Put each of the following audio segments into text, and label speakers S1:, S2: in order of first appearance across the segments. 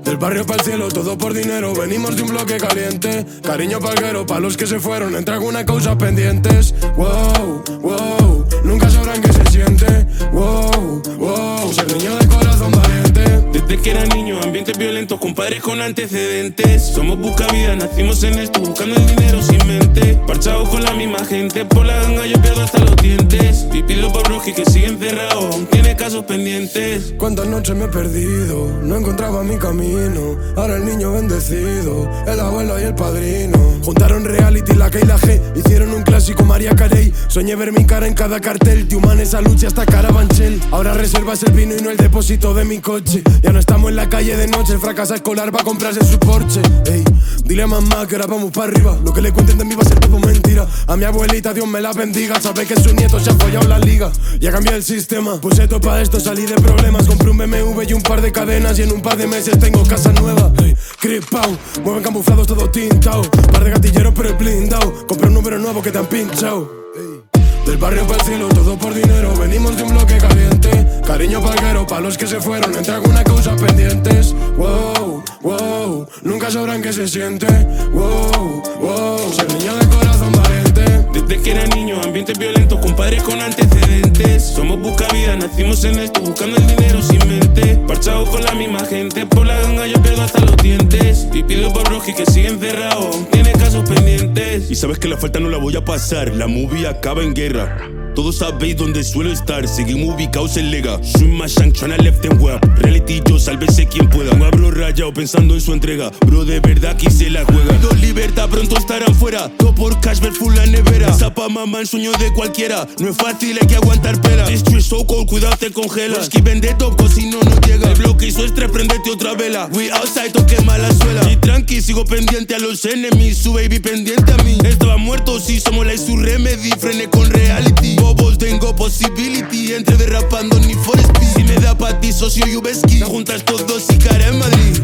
S1: Del barrio pa'l cielo, todo por dinero. Venimos de un bloque caliente. Cariño palguero, pa' los que se fueron. Entre algunas causas pendientes. Wow, wow, nunca sabrán qué se siente. Wow, wow, ser niño de corazón valiente.
S2: Desde que era niño, ambientes violentos con padres con antecedentes. Somos buscavidas, nacimos en esto, buscando el dinero sin mente. Parchados con la misma gente, por la ganga yo pierdo hasta los dientes. Pipilo pa' Broji que sigue encerrado, aún tiene casos pendientes.
S1: Cuántas noches me he perdido, no encontraba mi camino. Ahora el niño bendecido, el abuelo y el padrino. Juntaron reality, la K y la G, hicieron un clásico María Carey. Soñé ver mi cara en cada cartel, Tiuman esa lucha hasta Carabanchel. Ahora reservas el vino y no el depósito de mi coche. Ya no estamos en la calle de noche, el fracaso escolar va a comprarse su Porsche. Ey, dile a mamá que ahora vamos para arriba. Lo que le cuenten de mí va a ser todo mentira. A mi abuelita Dios me la bendiga, sabe que su nieto se ha follado la liga. Ya cambié el sistema, puse todo pa' esto, salí de problemas. Compré un BMW y un par de cadenas y en un par de meses tengo casa nueva. Hey, cripao, mueven camuflados todo tintao. Par de gatilleros pero el blindao. Compré un número nuevo que te han pinchado. Hey. Del barrio pa'l cielo, todo por dinero. Venimos de un bloque caliente. Cariño palguero, pa' los que se fueron. Entre algunas causas pendientes. Wow, wow, nunca sabrán qué se siente. Wow, wow, ser niño de corazón valiente.
S2: Desde que era niño, ambientes violentos con padres con antecedentes. Somos buscavidas, nacimos en esto, buscando el dinero sin mente. Parchados con la misma gente, por la ganga yo pierdo hasta los dientes. Pipilo pa' Broji que sigue encerrado, aún tiene casos pendientes.
S3: Y sabes que la falta no la voy a pasar, la movie acaba en guerra. Todos sabéis dónde suelo estar, seguimos ubicados en Lega. Soy más shank, tryna left and web. Reality yo, sálvese quien pueda. No hablo rayado pensando en su entrega, bro de verdad aquí se la juega. Pido libertad, pronto estarán fuera. Todo por cash, ver full la nevera. Esa pa' mamá el sueño de cualquiera. No es fácil, hay que aguantar pela. Esto es so cold, cuidado te congelas. Los que vende toco si no llega. El bloque hizo estrés, prendete otra vela. We outside, toque mala suela. Y tranqui, sigo pendiente a los enemies. Su baby pendiente a mí. Estaba muerto, si somos la su remedy. Frené con reality. Bobos, tengo possibility. Entre derrapando ni for speed. Si me da pa' ti, socio Yubeski. Juntas todos y cara en Madrid.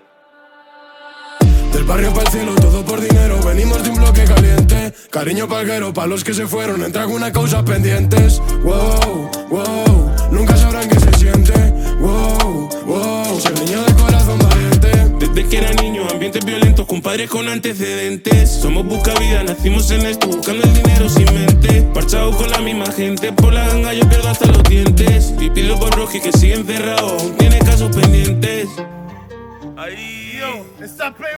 S1: Del barrio pa'l cielo, todo por dinero. Venimos de un bloque caliente. Cariño palguero, pa' los que se fueron. Entre algunas causas pendientes. Wow, wow, nunca sabrán qué se siente. Wow, wow, ser niño de corazón valiente.
S2: Desde que era niño, ambientes violentos con padres con antecedentes. Somos buscavidas, nacimos en esto, buscando el dinero sin mente. Parchados con la misma gente, por la ganga yo pierdo hasta los dientes. Pipilo pa' Broji que sigue encerrado, aún tiene casos pendientes.
S4: Ahí, yo, está